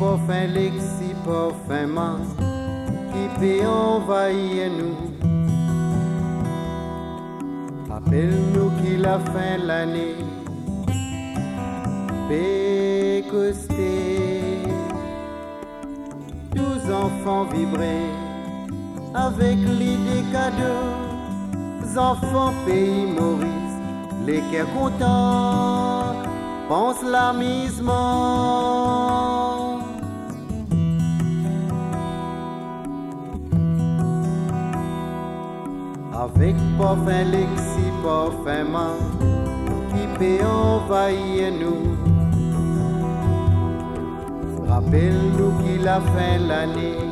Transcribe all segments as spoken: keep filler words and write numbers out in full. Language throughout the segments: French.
pour fin lexi, pour fin man, qui peut envahir nous. Rappelle-nous qu'il a fin l'année, pécosté, tous enfants vibraient avec l'idée cadeau, enfants pays Maurice, les cœurs contents, pense l'amusement. Avec parfum lexi, parfum man, qui peut envahir nous. Rappelle-nous qu'il a fait l'année,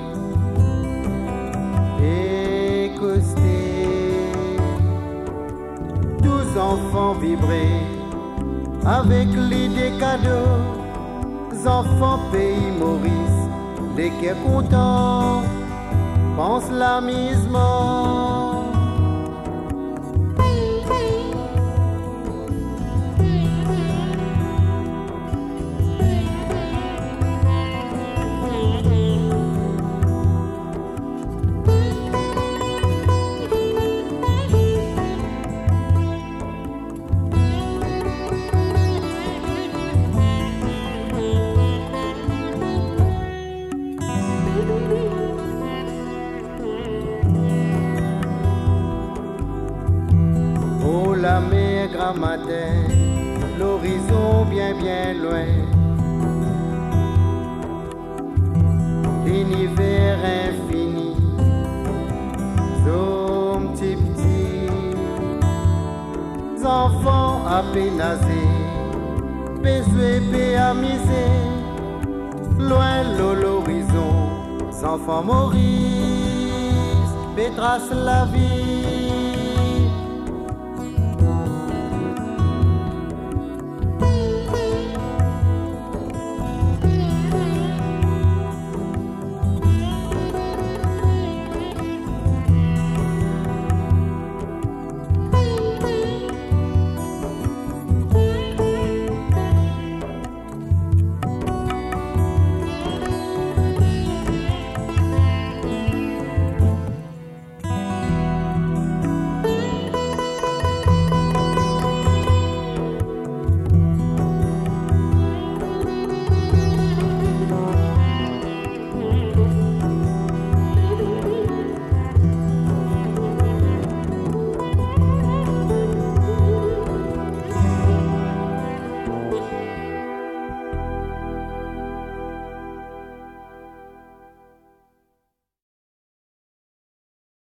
écosté, tous enfants vibraient avec l'idée cadeau, enfants pays Maurice, les cœurs contents, pense l'amusement. La mer grand matin, l'horizon bien bien loin, l'univers infini, somme petit petit, enfants apénasés, besoin bé amusés, loin l'horizon, enfants Maurice, pétrace la vie.